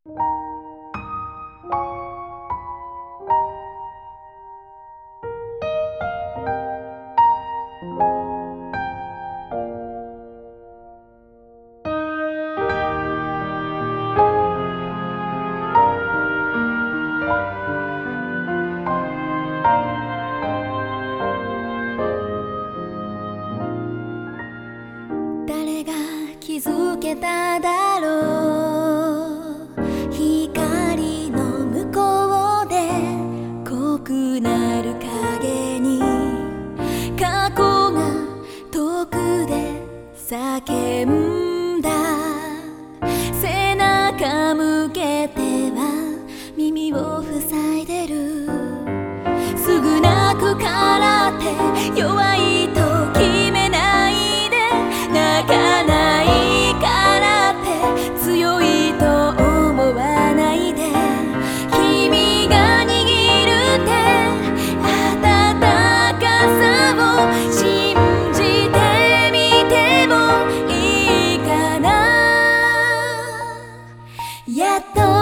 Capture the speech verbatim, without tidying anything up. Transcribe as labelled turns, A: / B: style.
A: 誰が気づけただろう、光の向こうで濃くなる影に過去が遠くで叫んだ。背中向けては耳を塞いでる。すぐ泣くからって弱いと決めないで、泣かないからって強いと思わないで、君が握る手、温かさを信じてみてもいいかな。やっと